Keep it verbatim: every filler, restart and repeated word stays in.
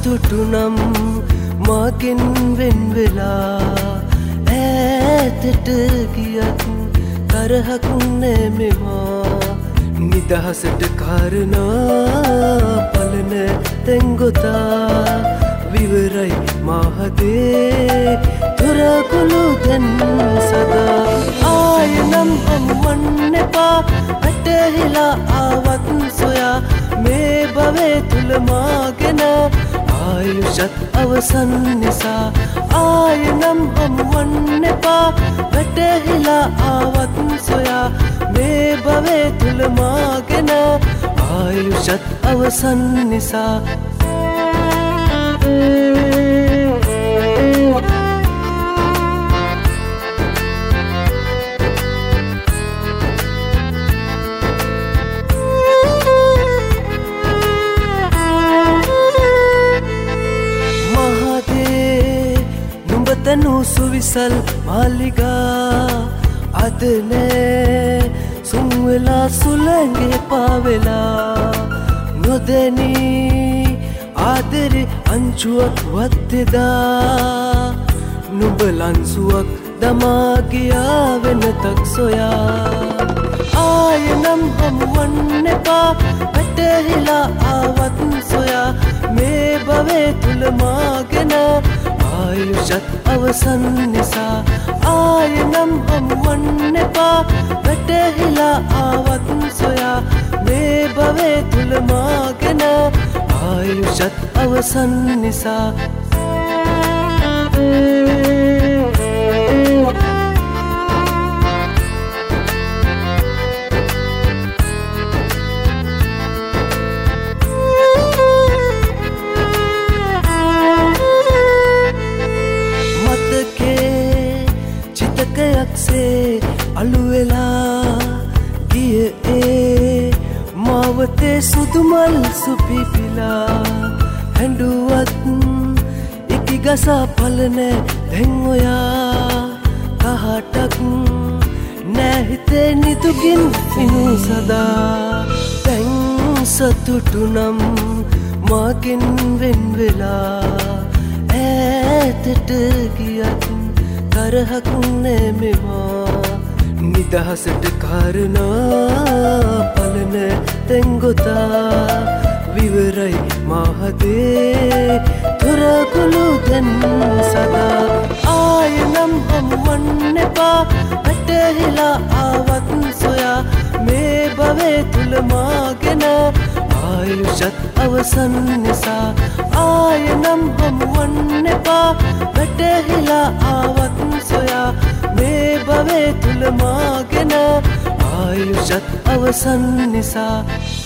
සතුටුනම් මගෙන් වෙන් වෙලා ඈතට ගියත් තරහක් නෑ මෙවා නිදහසට කාරණා පලන තැන්ගොතා විවරයි මාහදේ තුරකුළු දැන් සදා ආයනම් හමුවන්න එපා වැටහිලා ආවත් සොයා මේ භවයේ තුල මාගෙන ආයුෂත් අවසන් නිසා ආයනම් හමුවන්න එපා වැටහිලා ආවත් සොයා මේ භවයේ තුල මාගෙන ආයුෂත් අවසන් නිසා තනු සුවිසල් මාලිගා අද නෑ සුන්වෙලා සුළඟේ පාවෙලා නොදැනී ආදරේ අංචුවක් වත්තෙදා නුඹ ලන්සුවක් දමා ගියා වෙනතක් සොයා ආයනම් හමුවන්න එපා වැටහිලා ආවත් සොයා මේ භවයේ තුල මාගෙන ආයුෂත් අවසන් නිසා ආයනම් හමුවන්න එපා වැටහිලා ආවත් සොයා මේ භවයේ තුල මාගෙන ආයුෂත් අවසන් නිසා සේ අලුවෙලා ගිය ඒ මාවතේ සුදුමල් සුපිපිලා හැඬුවත් ඉකිගසා පලන දැන් ඔයා කහටක් නෑ හිතේ නිදුකින් පිණු සදා දැන් සතුටුනම් මගෙන් වෙන් වෙලා ඈතට ගියත් තරහක් නෑ මෙවා නිදහසට කාරණා පලන තැන්ගොතා විවරයි මාහදේ තුරකුළු දැන් සදා ආයනම් හමුවන්න එපා වැටහිලා ආවත් සොයා මේ භවයේ තුල මාගෙන ආයුෂත් අවසන් නිසා ආයනම් හමුවන්න එපා වැටහිලා ආවත් සොයා මේ භවයේ තුල මාගෙන ආයුෂත් අවසන් නිසා